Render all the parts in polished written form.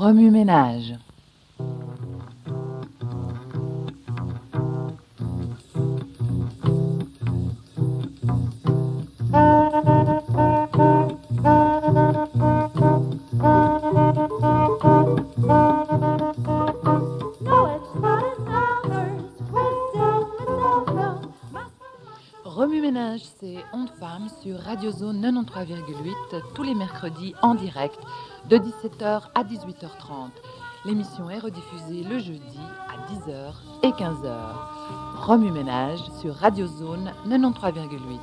Remue-ménage. Remue-ménage, c'est Ondes Femmes sur Radio Zone 93,8 tous les mercredis en direct de 17h à 18h30. L'émission est rediffusée le jeudi à 10h et 15h. Remue-ménage sur Radio Zone 93,8.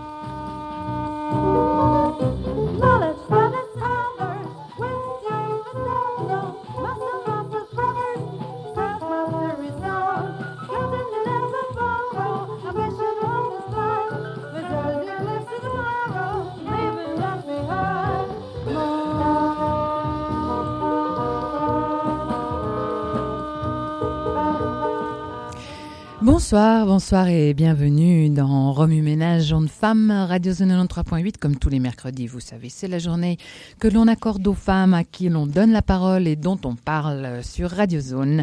Bonsoir et bienvenue dans Remue-ménage Ondes Femmes, Radio Zone 93.8, comme tous les mercredis, vous savez, c'est la journée que l'on accorde aux femmes à qui l'on donne la parole et dont on parle sur Radio Zone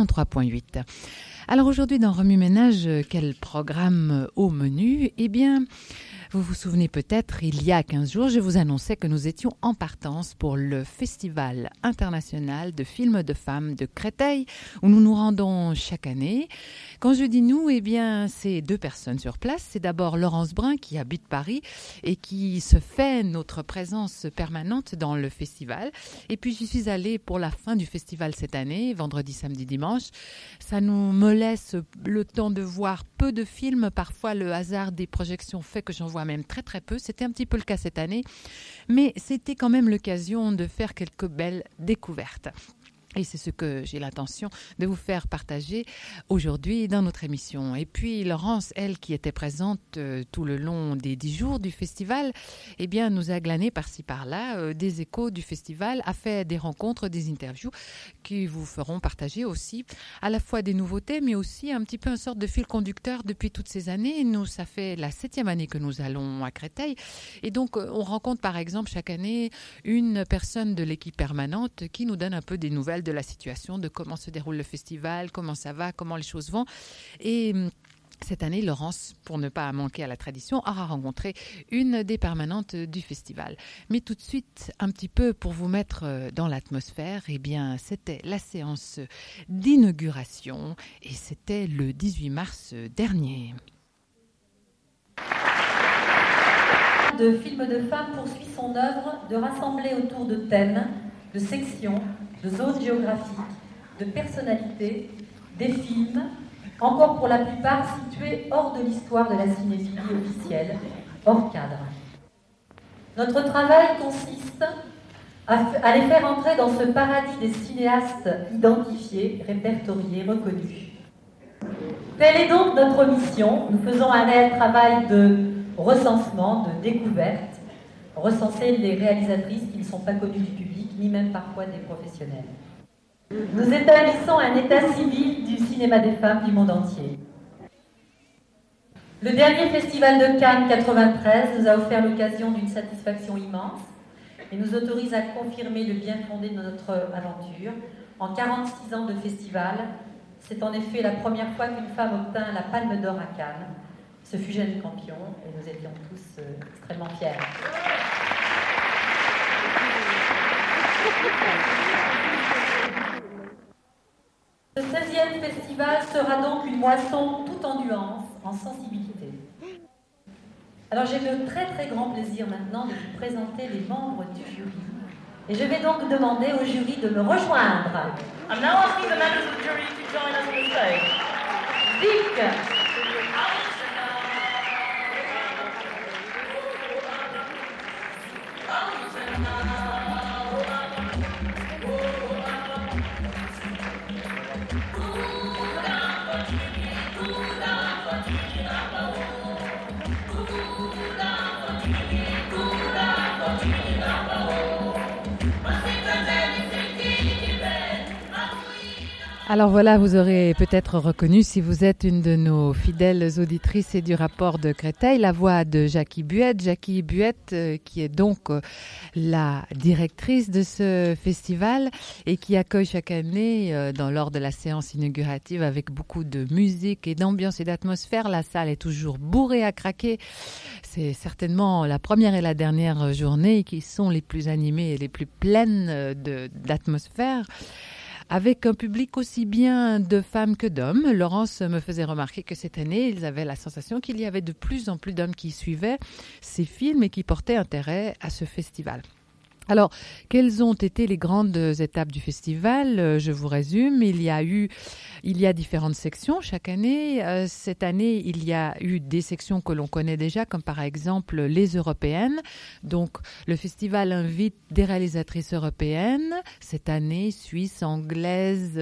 93.8. Alors aujourd'hui dans Remue-ménage, quel programme au menu ? Eh bien, vous vous souvenez peut-être, il y a 15 jours, je vous annonçais que nous étions en partance pour le Festival international de films de femmes de Créteil, où nous nous rendons chaque année. Quand je dis nous, eh bien, c'est deux personnes sur place. C'est d'abord Laurence Brun qui habite Paris et qui se fait notre présence permanente dans le festival. Et puis, j'y suis allée pour la fin du festival cette année, vendredi, samedi, dimanche. Ça me laisse le temps de voir peu de films. Parfois, le hasard des projections fait que j'en vois même très très peu. C'était un petit peu le cas cette année. Mais c'était quand même l'occasion de faire quelques belles découvertes. Et c'est ce que j'ai l'intention de vous faire partager aujourd'hui dans notre émission. Et puis Laurence, elle qui était présente tout le long des 10 jours du festival, eh bien nous a glané par-ci par-là des échos du festival, a fait des rencontres, des interviews qui vous feront partager aussi à la fois des nouveautés, mais aussi un petit peu une sorte de fil conducteur depuis toutes ces années. Nous, ça fait la 7e année que nous allons à Créteil. Et donc on rencontre par exemple chaque année une personne de l'équipe permanente qui nous donne un peu des nouvelles de la situation, de comment se déroule le festival, comment ça va, comment les choses vont. Et cette année, Laurence, pour ne pas manquer à la tradition, aura rencontré une des permanentes du festival. Mais tout de suite, un petit peu pour vous mettre dans l'atmosphère, eh bien, c'était la séance d'inauguration et c'était le 18 mars dernier. De films de femmes poursuit son œuvre de rassembler autour de thèmes, de sections, de zones géographiques, de personnalités, des films, encore pour la plupart situés hors de l'histoire de la cinéphilie officielle, hors cadre. Notre travail consiste à les faire entrer dans ce paradis des cinéastes identifiés, répertoriés, reconnus. Telle est donc notre mission. Nous faisons un réel travail de recensement, de découverte, recenser les réalisatrices qui ne sont pas connues du public, ni même parfois des professionnels. Nous établissons un état civil du cinéma des femmes du monde entier. Le dernier festival de Cannes 93 nous a offert l'occasion d'une satisfaction immense et nous autorise à confirmer le bien fondé de notre aventure. En 46 ans de festival, c'est en effet la première fois qu'une femme obtint la Palme d'Or à Cannes. Ce fut Jane Campion et nous étions tous extrêmement fiers. Ce 16e festival sera donc une moisson tout en nuances, en sensibilité. Alors j'ai le très très grand plaisir maintenant de vous présenter les membres du jury. Et je vais donc demander au jury de me rejoindre. I'm now asking the members of the jury to join us on the stage. Dick, Alors voilà, vous aurez peut-être reconnu, si vous êtes une de nos fidèles auditrices et du rapport de Créteil, la voix de Jackie Buette. Jackie Buette, qui est donc la directrice de ce festival et qui accueille chaque année, lors de la séance inaugurative, avec beaucoup de musique et d'ambiance et d'atmosphère. La salle est toujours bourrée à craquer. C'est certainement la première et la dernière journée qui sont les plus animées et les plus pleines d'atmosphère, avec un public aussi bien de femmes que d'hommes. Laurence me faisait remarquer que cette année, ils avaient la sensation qu'il y avait de plus en plus d'hommes qui suivaient ces films et qui portaient intérêt à ce festival. Alors, quelles ont été les grandes étapes du festival ? Je vous résume. Il y a différentes sections chaque année. Cette année, il y a eu des sections que l'on connaît déjà, comme par exemple les européennes. Donc, le festival invite des réalisatrices européennes. Cette année, suisses, anglaises,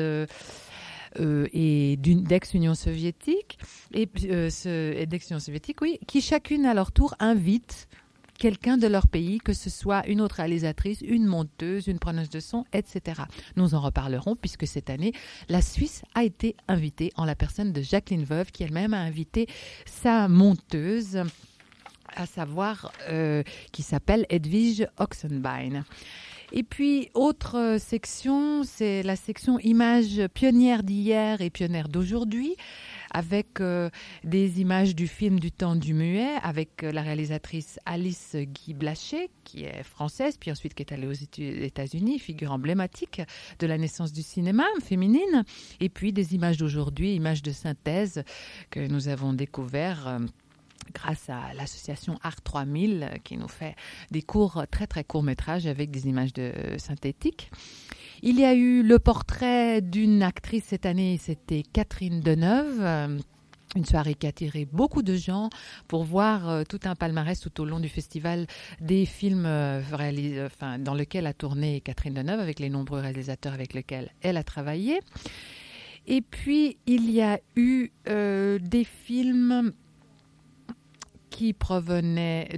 et d'ex-Union soviétique, d'ex-Union soviétique, oui, qui chacune à leur tour invite quelqu'un de leur pays, que ce soit une autre réalisatrice, une monteuse, une preneuse de son, etc. Nous en reparlerons puisque cette année, la Suisse a été invitée en la personne de Jacqueline Veuve, qui elle-même a invité sa monteuse, à savoir qui s'appelle Edwige Oxenbein. Et puis, autre section, c'est la section images pionnières d'hier et pionnières d'aujourd'hui, avec des images du film Du temps du muet, avec la réalisatrice Alice Guy Blaché, qui est française, puis ensuite qui est allée aux États-Unis, figure emblématique de la naissance du cinéma féminine, et puis des images d'aujourd'hui, images de synthèse que nous avons découvert grâce à l'association Art 3000 qui nous fait des très très courts métrages avec des images synthétiques. Il y a eu le portrait d'une actrice cette année, c'était Catherine Deneuve. Une soirée qui a attiré beaucoup de gens pour voir tout un palmarès tout au long du festival des films dans lequel a tourné Catherine Deneuve, avec les nombreux réalisateurs avec lesquels elle a travaillé. Et puis, il y a eu des films qui provenaient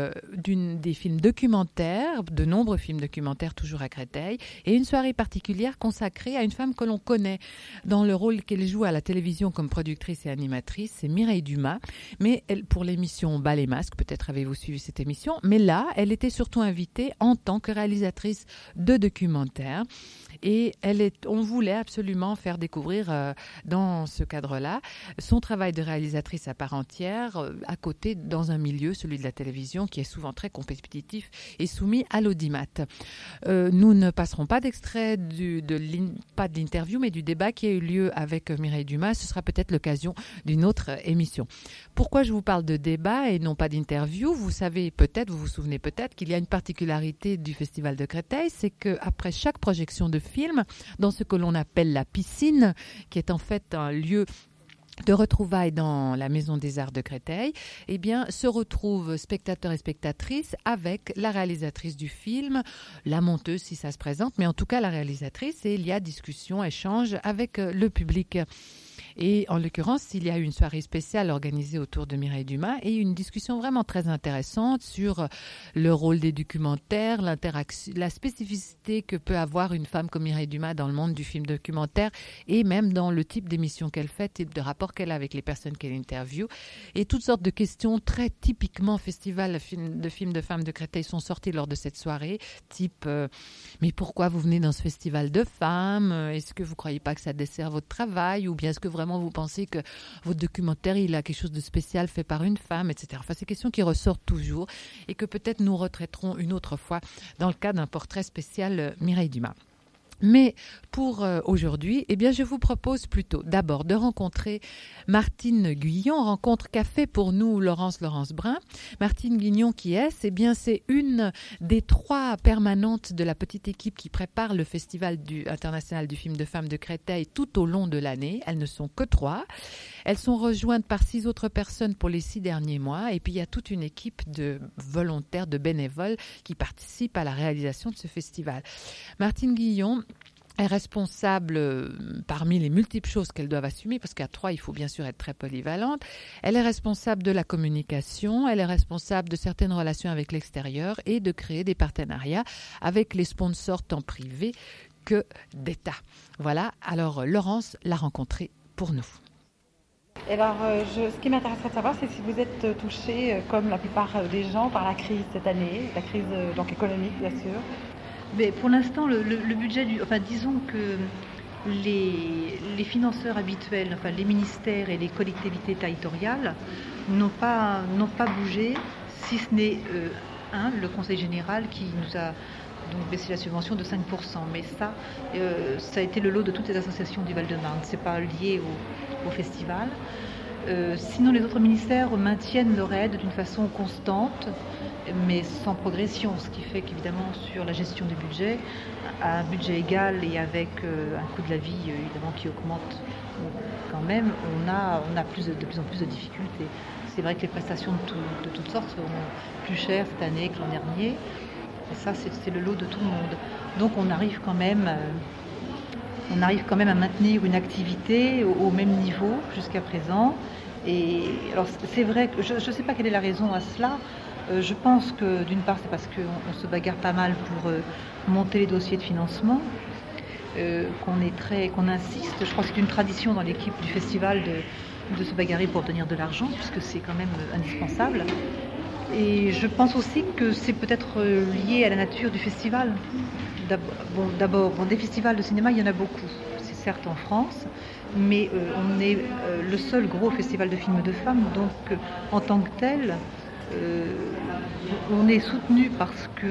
des films documentaires, de nombreux films documentaires toujours à Créteil, et une soirée particulière consacrée à une femme que l'on connaît dans le rôle qu'elle joue à la télévision comme productrice et animatrice, c'est Mireille Dumas, mais pour l'émission Bal et Masque, peut-être avez-vous suivi cette émission, mais là, elle était surtout invitée en tant que réalisatrice de documentaires, et on voulait absolument faire découvrir dans ce cadre-là son travail de réalisatrice à part entière, à côté dans un milieu, celui de la télévision, qui est souvent très compétitif et soumis à l'audimat. Nous ne passerons pas d'extrait, pas de l'interview, mais du débat qui a eu lieu avec Mireille Dumas. Ce sera peut-être l'occasion d'une autre émission. Pourquoi je vous parle de débat et non pas d'interview ? Vous savez peut-être, vous vous souvenez peut-être qu'il y a une particularité du Festival de Créteil, c'est qu'après chaque projection de film, dans ce que l'on appelle la piscine, qui est en fait un lieu de retrouvailles dans la Maison des Arts de Créteil, eh bien, se retrouvent spectateurs et spectatrices avec la réalisatrice du film, la monteuse si ça se présente, mais en tout cas la réalisatrice, et il y a discussion, échange avec le public. Et en l'occurrence, il y a eu une soirée spéciale organisée autour de Mireille Dumas et une discussion vraiment très intéressante sur le rôle des documentaires, l'interaction, la spécificité que peut avoir une femme comme Mireille Dumas dans le monde du film documentaire et même dans le type d'émission qu'elle fait, type de rapport qu'elle a avec les personnes qu'elle interviewe. Et toutes sortes de questions très typiquement festival de films de femmes de Créteil sont sorties lors de cette soirée, type mais pourquoi vous venez dans ce festival de femmes ? Est-ce que vous croyez pas que ça dessert votre travail ? Ou bien est-ce que vraiment vous pensez que votre documentaire, il a quelque chose de spécial fait par une femme, etc. Enfin, c'est des questions qui ressortent toujours et que peut-être nous retraiterons une autre fois dans le cadre d'un portrait spécial Mireille Dumas. Mais pour aujourd'hui, eh bien, je vous propose plutôt d'abord de rencontrer Martine Guyon, rencontre qu'a fait pour nous Laurence Brun. Martine Guyon, qui est, eh bien, c'est une des 3 permanentes de la petite équipe qui prépare le Festival international du film de femmes de Créteil tout au long de l'année. Elles ne sont que 3. Elles sont rejointes par 6 autres personnes pour les 6 derniers mois. Et puis, il y a toute une équipe de volontaires, de bénévoles qui participent à la réalisation de ce festival. Martine Guyon est responsable, parmi les multiples choses qu'elles doivent assumer, parce qu'à 3, il faut bien sûr être très polyvalente. Elle est responsable de la communication, elle est responsable de certaines relations avec l'extérieur et de créer des partenariats avec les sponsors tant privés que d'État. Voilà, alors Laurence l'a rencontré pour nous. Et alors, ce qui m'intéresserait de savoir, c'est si vous êtes touché, comme la plupart des gens, par la crise cette année, la crise donc économique, bien sûr. Mais pour l'instant, le budget disons que les financeurs habituels, enfin les ministères et les collectivités territoriales n'ont pas bougé, si ce n'est le Conseil général qui nous a donc baissé la subvention de 5%. Mais ça a été le lot de toutes les associations du Val-de-Marne. C'est pas lié au festival. Sinon, les autres ministères maintiennent leur aide d'une façon constante, mais sans progression, ce qui fait qu'évidemment sur la gestion du budget, à un budget égal et avec un coût de la vie évidemment qui augmente quand même, on a de plus en plus de difficultés. C'est vrai que les prestations de toutes sortes seront plus chères cette année que l'an dernier, et ça c'est le lot de tout le monde. Donc on arrive quand même à maintenir une activité au même niveau jusqu'à présent. Et alors c'est vrai que je ne sais pas quelle est la raison à cela. Je pense que d'une part c'est parce qu'on se bagarre pas mal pour monter les dossiers de financement, qu'on insiste. Je crois que c'est une tradition dans l'équipe du festival de se bagarrer pour obtenir de l'argent, puisque c'est quand même indispensable. Et je pense aussi que c'est peut-être lié à la nature du festival. D'abord, des festivals de cinéma, il y en a beaucoup. C'est certes en France, mais on est le seul gros festival de films de femmes, donc en tant que tel, on est soutenu parce que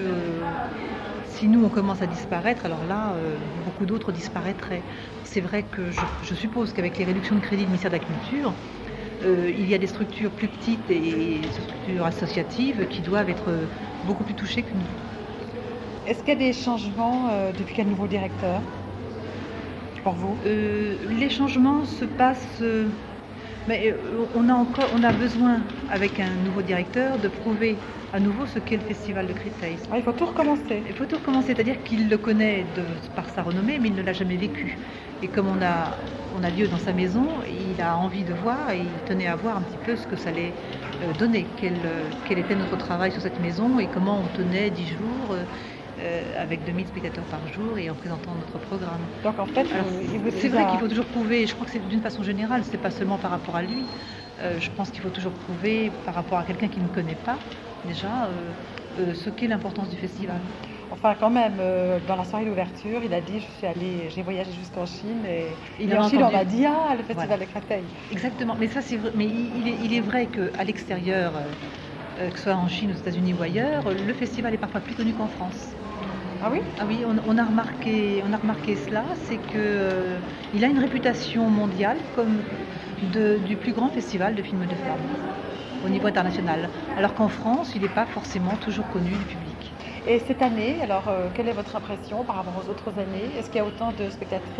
si nous on commence à disparaître, alors là, beaucoup d'autres disparaîtraient. C'est vrai que je suppose qu'avec les réductions de crédit du ministère de la Culture, il y a des structures plus petites et des structures associatives qui doivent être beaucoup plus touchées que nous. Est-ce qu'il y a des changements depuis qu'il y a un nouveau directeur pour vous? Les changements se passent... mais on a besoin, avec un nouveau directeur, de prouver à nouveau ce qu'est le festival de Créteil. Ah, il faut tout recommencer. Il faut tout recommencer, c'est-à-dire qu'il le connaît par sa renommée, mais il ne l'a jamais vécu. Et comme on a lieu dans sa maison, il a envie de voir et il tenait à voir un petit peu ce que ça allait donner, quel était notre travail sur cette maison et comment on tenait 10 jours avec 2000 spectateurs par jour et en présentant notre programme. Donc en fait, c'est vrai qu'il faut toujours prouver, je crois que c'est d'une façon générale, c'est pas seulement par rapport à lui. Je pense qu'il faut toujours prouver par rapport à quelqu'un qui ne connaît pas déjà ce qu'est l'importance du festival. Enfin, quand même, dans la soirée d'ouverture, il a dit j'ai voyagé jusqu'en Chine et en Chine, on m'a dit le festival de Créteil. Exactement, mais ça c'est vrai. Mais il est vrai qu'à l'extérieur, que ce soit en Chine, aux États-Unis ou ailleurs, le festival est parfois plus connu qu'en France. Ah oui ? Ah oui, on a remarqué cela, c'est qu'il a une réputation mondiale comme du plus grand festival de films de femmes au niveau international, alors qu'en France, il n'est pas forcément toujours connu du public. Et cette année, alors, quelle est votre impression par rapport aux autres années ? Est-ce qu'il y a autant de spectatrices ?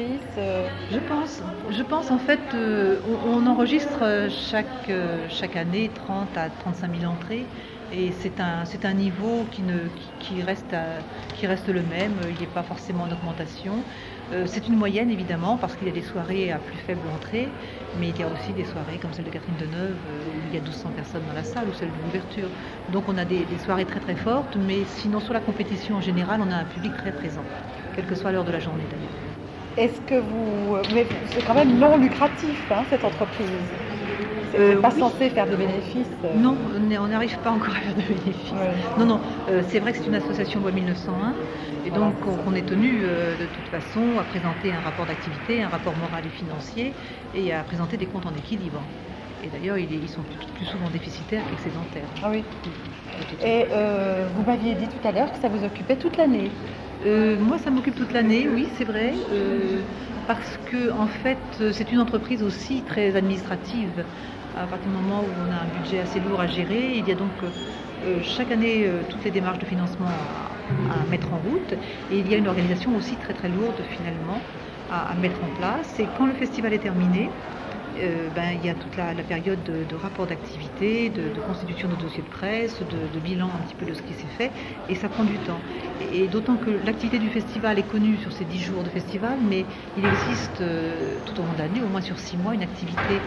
Je pense en fait, on enregistre chaque année 30 à 35 000 entrées. Et c'est un niveau qui reste le même, il n'est pas forcément en augmentation. C'est une moyenne évidemment parce qu'il y a des soirées à plus faible entrée, mais il y a aussi des soirées comme celle de Catherine Deneuve où il y a 1200 personnes dans la salle ou celle de l'ouverture. Donc on a des soirées très très fortes, mais sinon sur la compétition en général on a un public très présent, quelle que soit l'heure de la journée d'ailleurs. Est-ce que mais c'est quand même non lucratif cette entreprise ? C'est pas censé faire de bénéfices. Non, on n'arrive pas encore à faire de bénéfices. Ouais. Non, c'est vrai que c'est une association loi 1901 et donc on est tenu de toute façon à présenter un rapport d'activité, un rapport moral et financier et à présenter des comptes en équilibre. Et d'ailleurs, ils sont plus souvent déficitaires qu'excédentaires. Ah oui. Et vous m'aviez dit tout à l'heure que ça vous occupait toute l'année. Moi, ça m'occupe toute l'année, oui, c'est vrai. Parce que en fait, c'est une entreprise aussi très administrative. À partir du moment où on a un budget assez lourd à gérer, il y a donc chaque année toutes les démarches de financement à mettre en route. Et il y a une organisation aussi très très lourde finalement à mettre en place. Et quand le festival est terminé, il y a toute la période de rapport d'activité, de constitution de dossiers de presse, de bilan un petit peu de ce qui s'est fait, et ça prend du temps. Et d'autant que l'activité du festival est connue sur ces 10 jours de festival, mais il existe tout au long de l'année, au moins sur 6 mois, une activité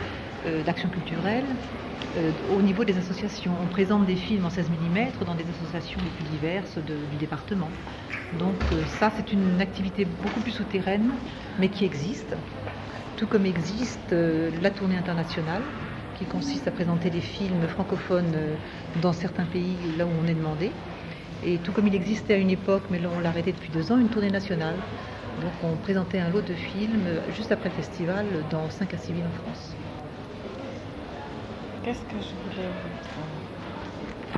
d'action culturelle au niveau des associations. On présente des films en 16 mm dans des associations les plus diverses du département. Donc ça, c'est une activité beaucoup plus souterraine, mais qui existe. Tout comme existe la tournée internationale, qui consiste à présenter des films francophones dans certains pays là où on est demandé. Et tout comme il existait à une époque, mais là on l'a arrêté depuis 2 ans, une tournée nationale. Donc on présentait un lot de films juste après le festival dans 5 à 6 villes en France. Qu'est-ce que je voulais vous dire ?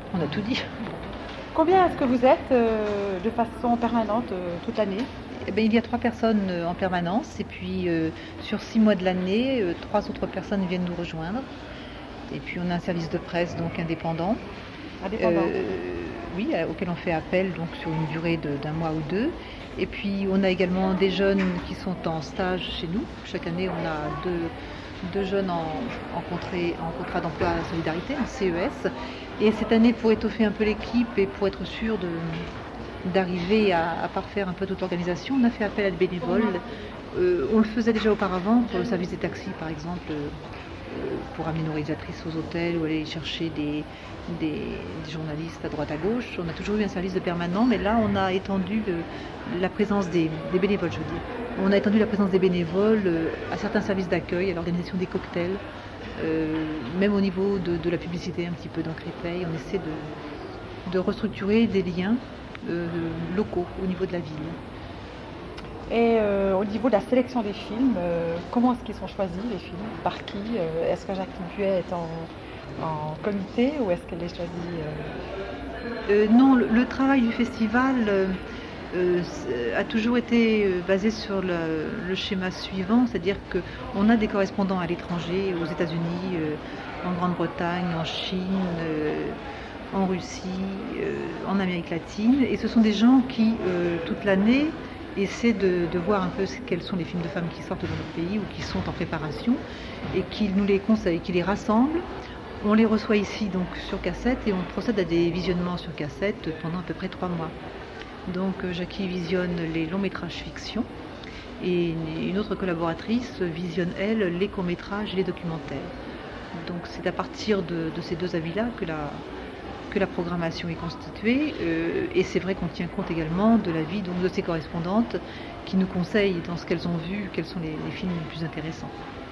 On a tout dit. Combien est-ce que vous êtes de façon permanente toute l'année ? Eh bien, il y a 3 personnes en permanence et puis sur 6 mois de l'année, 3 autres personnes viennent nous rejoindre. Et puis on a un service de presse donc indépendant. Indépendant. Oui, auquel on fait appel donc sur une durée d'1 mois ou 2. Et puis on a également des jeunes qui sont en stage chez nous. Chaque année on a deux jeunes en contrat d'emploi à solidarité, en CES. Et cette année, pour étoffer un peu l'équipe et pour être sûr d'arriver à parfaire un peu toute l'organisation, on a fait appel à des bénévoles. On le faisait déjà auparavant pour le service des taxis, par exemple, pour amener nos réalisatrices aux hôtels ou aller chercher des journalistes à droite à gauche. On a toujours eu un service de permanent, mais là, on a étendu la présence des bénévoles, je veux dire. On a étendu la présence des bénévoles à certains services d'accueil, à l'organisation des cocktails, même au niveau de la publicité un petit peu dans Créteil. On essaie de restructurer des liens locaux au niveau de la ville. Et au niveau de la sélection des films, comment est-ce qu'ils sont choisis, les films ? Par qui ? Est-ce que Jacqueline Puet est en comité ou est-ce qu'elle est choisie Non, le travail du festival a toujours été basé sur le schéma suivant, c'est-à-dire qu'on a des correspondants à l'étranger, aux États-Unis, en Grande-Bretagne, en Chine, en Russie, en Amérique latine, et ce sont des gens qui, toute l'année, essaient de voir un peu quels sont les films de femmes qui sortent de notre pays ou qui sont en préparation, et qui nous les conseillent, qui les rassemblent. On les reçoit ici donc sur cassette et on procède à des visionnements sur cassette pendant à peu près 3 mois. Donc Jackie visionne les longs métrages fiction et une autre collaboratrice visionne elle les courts métrages et les documentaires. Donc c'est à partir de ces 2 avis-là que la programmation est constituée et c'est vrai qu'on tient compte également de l'avis donc, de ces correspondantes qui nous conseillent dans ce qu'elles ont vu, quels sont les films les plus intéressants.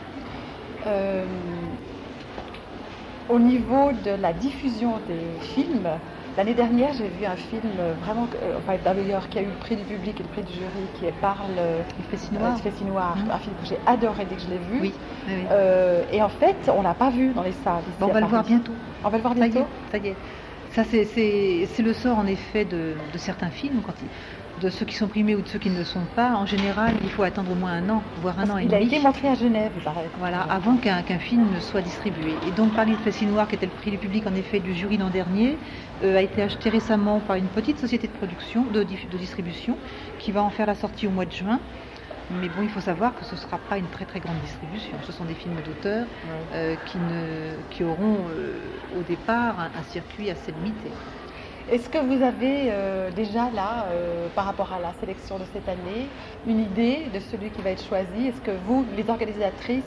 Au niveau de la diffusion des films, l'année dernière, j'ai vu un film vraiment, d'ailleurs, qui a eu le prix du public et le prix du jury, qui parle Il fait si noir. Il fait si noir, un film que j'ai adoré dès que je l'ai vu. Oui. Et en fait, on l'a pas vu dans les salles. Ici, on va le voir bientôt. On va le voir bientôt. Ça y est. Ça, c'est le sort en effet de certains films, de ceux qui sont primés ou de ceux qui ne le sont pas. En général, il faut attendre au moins 1 an, voire 1 an et demi. Il a été montré à Genève, il paraît. Voilà, avant qu'un film ne soit distribué. Et donc, Parler de Fessi Noir, qui était le prix du public en effet du jury l'an dernier, a été acheté récemment par une petite société de production, de distribution, qui va en faire la sortie au mois de juin. Mais bon, il faut savoir que ce ne sera pas une très très grande distribution. Ce sont des films d'auteurs qui auront au départ un circuit assez limité. Est-ce que vous avez déjà là, par rapport à la sélection de cette année, une idée de celui qui va être choisi ? Est-ce que vous, les organisatrices,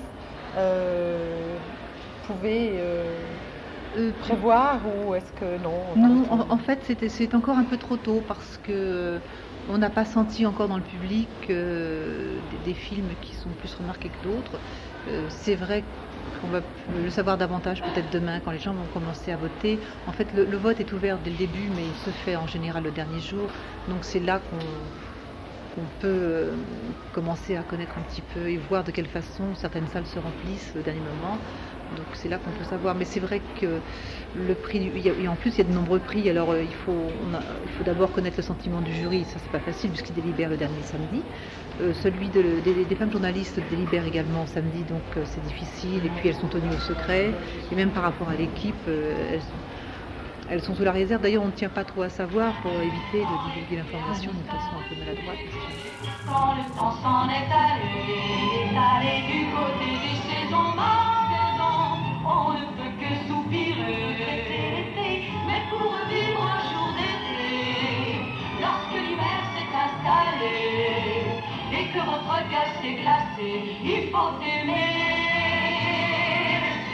pouvez prévoir ou est-ce que non ? Non, en fait c'est encore un peu trop tôt parce que on n'a pas senti encore dans le public des films qui sont plus remarqués que d'autres. C'est vrai qu'on va le savoir davantage peut-être demain quand les gens vont commencer à voter. En fait, le vote est ouvert dès le début, mais il se fait en général le dernier jour. Donc c'est là qu'on peut commencer à connaître un petit peu et voir de quelle façon certaines salles se remplissent au dernier moment. Donc c'est là qu'on peut savoir. Mais c'est vrai que le prix, en plus il y a de nombreux prix. Alors il faut d'abord connaître le sentiment du jury. Ça c'est pas facile puisqu'il délibère le dernier samedi. Celui des femmes journalistes délibère également samedi, donc c'est difficile. Et puis elles sont tenues au secret. Et même par rapport à l'équipe, elles sont sous la réserve. D'ailleurs, on ne tient pas trop à savoir pour éviter de divulguer l'information de façon un peu maladroite. Quand le temps s'en est allé du côté des saisons magasin, on ne peut que soupirer. Mais pour vivre un jour d'été, lorsque l'hiver s'est installé et que votre cœur s'est glacé, il faut aimer.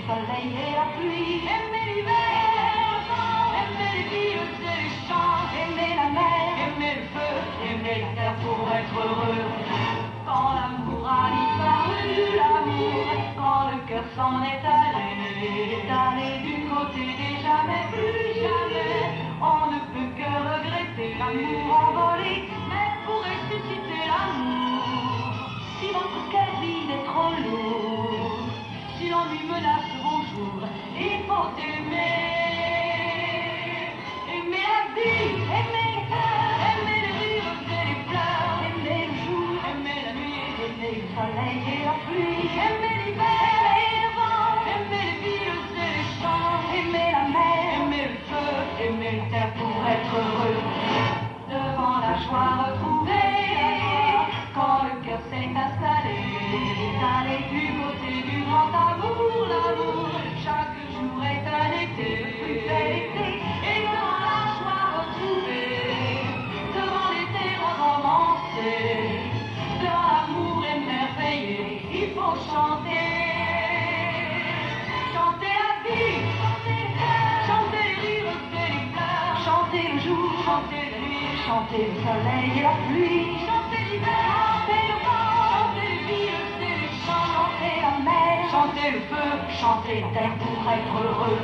soleil et la pluie. Aimer l'hiver, aimer les villes et les champs, aimer la mer, aimer le feu, aimer la terre pour être heureux. Quand l'amour a disparu, l'amour, quand le cœur s'en est allé du côté des jamais, plus jamais, on ne peut que regretter l'amour envolé, mais pour ressusciter l'amour, si votre cœur vide est trop lourd, si l'ennui menace vos jours, il faut aimer, aimer la vie, aimer les cœurs, aimer les rires et les pleurs, aimer le jour, aimer la nuit, aimer le soleil et la pluie, aimer l'hiver, aimer le vent, aimer les villes et les champs, aimer la mer, aimer le feu, aimer la terre pour être heureux. Devant la joie retrouvée, quand le cœur s'est installé du côté du grand amour, l'amour, chaque jour est un été, le plus bel été, et devant la joie retrouvée, devant l'été recommencé, devant l'amour émerveillé, il faut chanter, chanter la vie, chanter les cœurs, chanter les rires et les pleurs, chanter le jour, chanter la nuit, chanter le soleil et la pluie, chanter l'hiver, chanter le vent, chanter les villes et les champs, chanter la mer, chanter le feu, chanter la terre pour être heureux.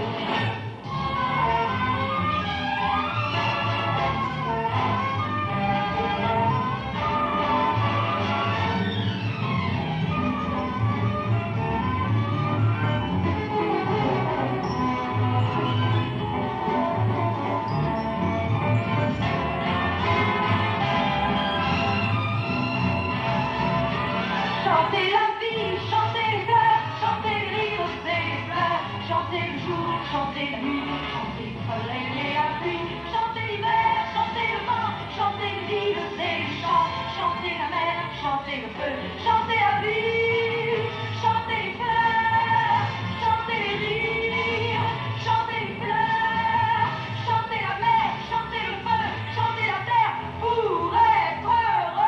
Chantez la vie, chantez les cœurs, chantez les rires et les pleurs, chantez le jour, chantez la nuit, chantez le soleil et la pluie, chantez l'hiver, chantez le vent, chantez les villes et les champs, chantez la mer, chantez le feu, chantez la vie, chantez les cœurs, chantez les rires, chantez les fleurs, chantez la mer, chantez le feu, chantez la terre pour être heureux.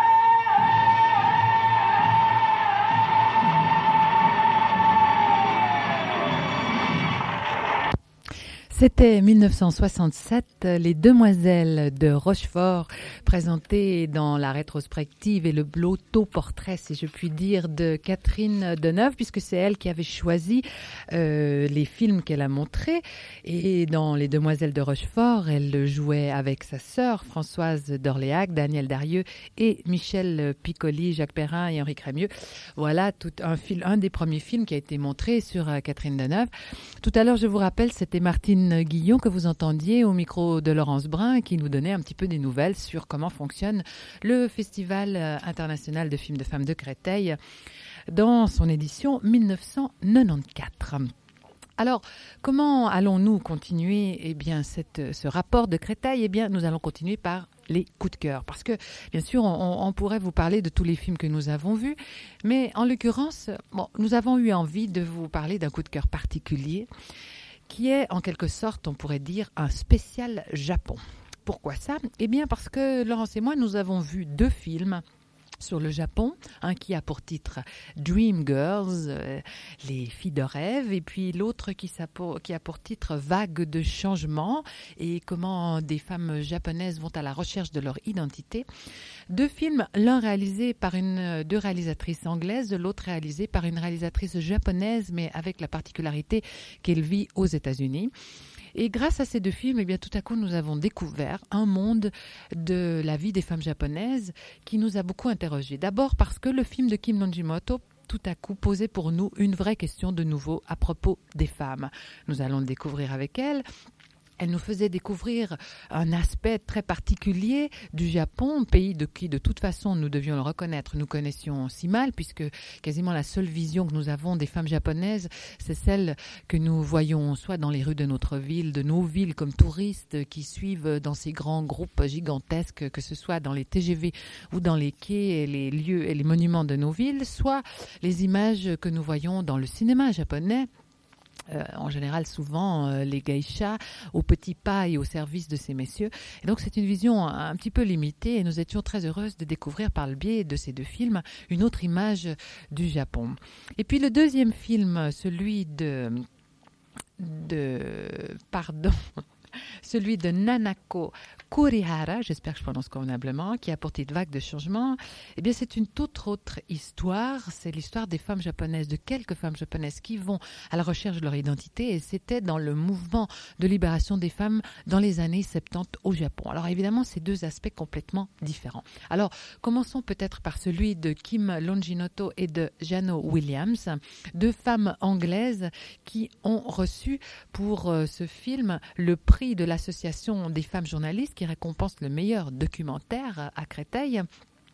C'était 1967, Les Demoiselles de Rochefort, présentées dans la rétrospective et le l'auto-portrait, si je puis dire, de Catherine Deneuve, puisque c'est elle qui avait choisi les films qu'elle a montrés. Et dans Les Demoiselles de Rochefort, elle jouait avec sa sœur Françoise d'Orléac, Danielle Darieux et Michel Piccoli, Jacques Perrin et Henri Crémieux. Voilà un des premiers films qui a été montré sur Catherine Deneuve. Tout à l'heure, je vous rappelle, c'était Martine Guillon que vous entendiez au micro de Laurence Brun qui nous donnait un petit peu des nouvelles sur comment fonctionne le Festival international de films de femmes de Créteil dans son édition 1994. Alors, comment allons-nous continuer ce rapport de Créteil? Nous allons continuer par les coups de cœur. Parce que, bien sûr, on pourrait vous parler de tous les films que nous avons vus, mais en l'occurrence, nous avons eu envie de vous parler d'un coup de cœur particulier qui est, en quelque sorte, on pourrait dire, un spécial Japon. Pourquoi ça? Parce que Laurence et moi, nous avons vu 2 films sur le Japon, un qui a pour titre Dream Girls, les filles de rêve, et puis l'autre qui a pour titre Vague de changement, et comment des femmes japonaises vont à la recherche de leur identité. 2 films, l'un réalisé par 2 réalisatrices anglaises, l'autre réalisé par une réalisatrice japonaise, mais avec la particularité qu'elle vit aux États-Unis. Et grâce à ces 2 films, tout à coup, nous avons découvert un monde de la vie des femmes japonaises qui nous a beaucoup interrogés. D'abord parce que le film de Kim Nojimoto, tout à coup, posait pour nous une vraie question de nouveau à propos des femmes. Nous allons le découvrir avec elle. Elle nous faisait découvrir un aspect très particulier du Japon, pays de qui, de toute façon, nous devions le reconnaître, nous connaissions si mal, puisque quasiment la seule vision que nous avons des femmes japonaises, c'est celle que nous voyons soit dans les rues de notre ville, de nos villes comme touristes qui suivent dans ces grands groupes gigantesques, que ce soit dans les TGV ou dans les quais et les lieux et les monuments de nos villes, soit les images que nous voyons dans le cinéma japonais. En général, souvent, les geishas au petit pas et au service de ces messieurs. Et donc, c'est une vision un petit peu limitée et nous étions très heureuses de découvrir par le biais de ces 2 films une autre image du Japon. Et puis, le deuxième film, celui de celui de Nanako Kurihara, j'espère que je prononce convenablement, qui a apporté de vagues de changements. Eh bien, c'est une toute autre histoire. C'est l'histoire des femmes japonaises, de quelques femmes japonaises qui vont à la recherche de leur identité. Et c'était dans le mouvement de libération des femmes dans les années 70 au Japon. Alors évidemment, c'est deux aspects complètement différents. Alors, commençons peut-être par celui de Kim Longinoto et de Jano Williams, deux femmes anglaises qui ont reçu pour ce film le prix de l'Association des femmes journalistes qui récompense le meilleur documentaire à Créteil.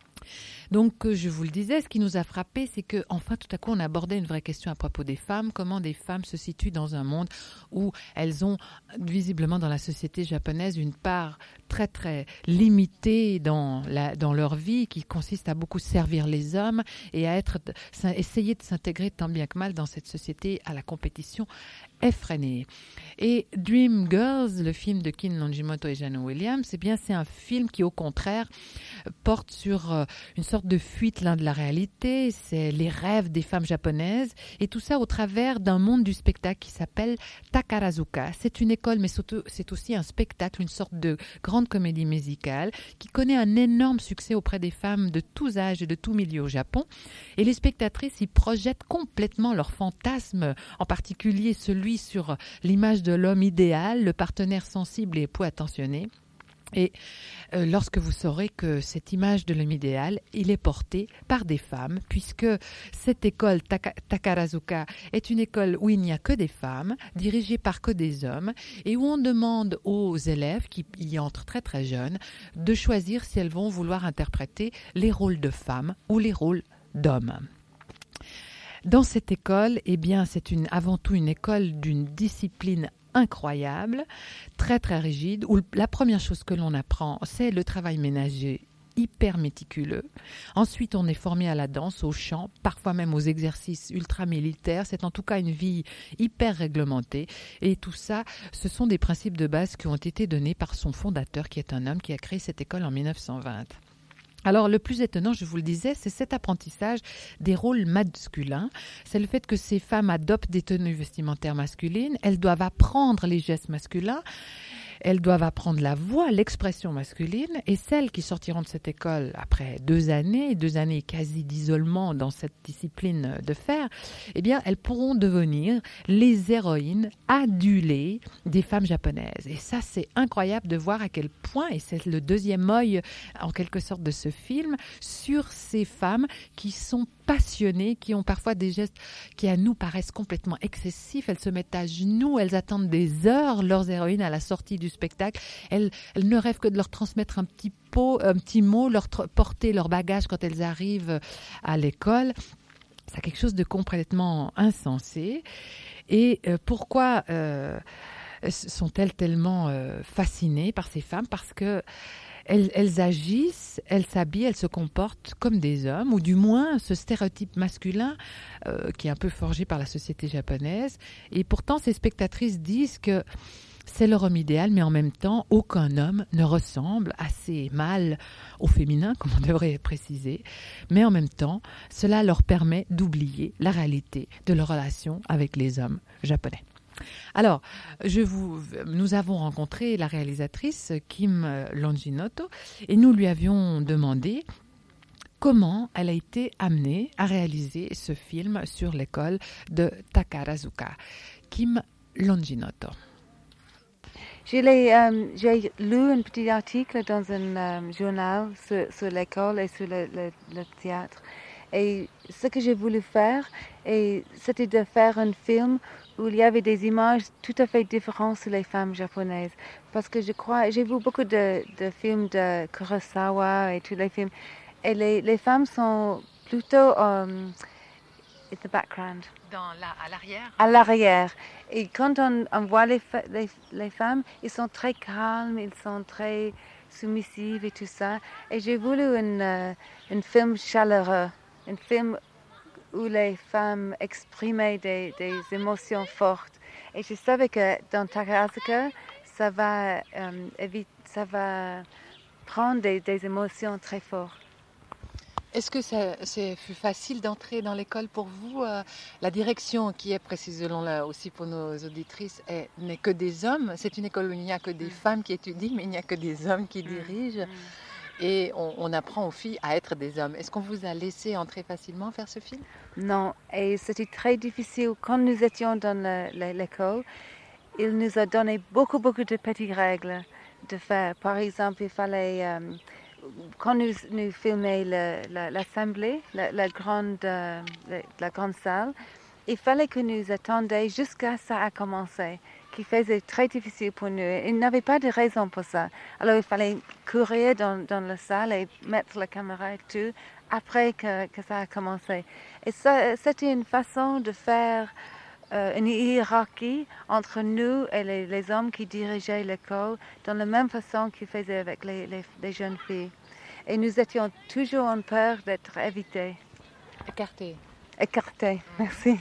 Donc, je vous le disais, ce qui nous a frappé, c'est que enfin, tout à coup, on abordait une vraie question à propos des femmes, comment des femmes se situent dans un monde où elles ont visiblement dans la société japonaise une part très très limitée dans leur vie, qui consiste à beaucoup servir les hommes et à essayer de s'intégrer tant bien que mal dans cette société à la compétition effrénée. Et Dream Girls, le film de Kim Longinoto et Jano Williams, eh bien, c'est un film qui, au contraire, porte sur une sorte de fuite de la réalité. C'est les rêves des femmes japonaises et tout ça au travers d'un monde du spectacle qui s'appelle Takarazuka. C'est une école, mais c'est aussi un spectacle, une sorte de grande comédie musicale qui connaît un énorme succès auprès des femmes de tous âges et de tous milieux au Japon. Et les spectatrices y projettent complètement leurs fantasmes, en particulier celui sur l'image de l'homme idéal, le partenaire sensible et époux attentionné. Et lorsque vous saurez que cette image de l'homme idéal, il est porté par des femmes, puisque cette école Takarazuka est une école où il n'y a que des femmes, dirigée par que des hommes, et où on demande aux élèves qui y entrent très très jeunes de choisir si elles vont vouloir interpréter les rôles de femmes ou les rôles d'hommes. Dans cette école, eh bien, c'est avant tout une école d'une discipline incroyable, très très rigide, où la première chose que l'on apprend, c'est le travail ménager hyper méticuleux. Ensuite, on est formé à la danse, au chant, parfois même aux exercices ultra-militaires. C'est en tout cas une vie hyper réglementée. Et tout ça, ce sont des principes de base qui ont été donnés par son fondateur, qui est un homme qui a créé cette école en 1920. Alors, le plus étonnant, je vous le disais, c'est cet apprentissage des rôles masculins. C'est le fait que ces femmes adoptent des tenues vestimentaires masculines. Elles doivent apprendre les gestes masculins. Elles doivent apprendre la voix, l'expression masculine, et celles qui sortiront de cette école après 2 années quasi d'isolement dans cette discipline de fer, eh bien, elles pourront devenir les héroïnes adulées des femmes japonaises. Et ça, c'est incroyable de voir à quel point, et c'est le deuxième œil, en quelque sorte, de ce film, sur ces femmes qui sont passionnées, qui ont parfois des gestes qui, à nous, paraissent complètement excessifs. Elles se mettent à genoux, elles attendent des heures leurs héroïnes à la sortie du spectacle. Elles ne rêvent que de leur transmettre un petit mot, leur porter leur bagage quand elles arrivent à l'école. C'est quelque chose de complètement insensé. Et pourquoi sont-elles tellement fascinées par ces femmes? Parce que elles agissent, elles s'habillent, elles se comportent comme des hommes, ou du moins ce stéréotype masculin qui est un peu forgé par la société japonaise. Et pourtant, ces spectatrices disent que c'est leur homme idéal, mais en même temps, aucun homme ne ressemble assez mal au féminin, comme on devrait préciser. Mais en même temps, cela leur permet d'oublier la réalité de leur relation avec les hommes japonais. Alors, nous avons rencontré la réalisatrice Kim Longinoto et nous lui avions demandé comment elle a été amenée à réaliser ce film sur l'école de Takarazuka. Kim Longinoto. J'ai lu un petit article dans un journal sur l'école et sur le théâtre. Et ce que j'ai voulu faire, c'était de faire un film où il y avait des images tout à fait différentes sur les femmes japonaises. Parce que j'ai vu beaucoup de films de Kurosawa et tous les films. Et les femmes sont plutôt in the background. À l'arrière. À l'arrière. Et quand on voit les femmes, ils sont très calmes, ils sont très soumissives et tout ça. Et j'ai voulu un film chaleureux, un film où les femmes exprimaient des émotions fortes. Et je savais que dans Takarazuka, ça va prendre des émotions très fortes. Est-ce que c'est fut facile d'entrer dans l'école pour vous? La direction qui est précisément là aussi pour nos auditrices n'est que des hommes. C'est une école où il n'y a que des femmes qui étudient, mais il n'y a que des hommes qui dirigent. Et on apprend aux filles à être des hommes. Est-ce qu'on vous a laissé entrer facilement faire ce film? Non, et c'était très difficile. Quand nous étions dans l'école, il nous a donné beaucoup de petites règles de faire. Par exemple, il fallait, quand nous filmions l'assemblée, la grande salle, il fallait que nous attendions jusqu'à ça a commencé, qui faisait très difficile pour nous. Il n'avait pas de raison pour ça. Alors il fallait courir dans la salle et mettre la caméra et tout après que ça a commencé. Et ça, c'était une façon de faire une hiérarchie entre nous et les hommes qui dirigeaient l'école, dans la même façon qu'ils faisaient avec les jeunes filles. Et nous étions toujours en peur d'être évités. Écartés. Écartés, merci.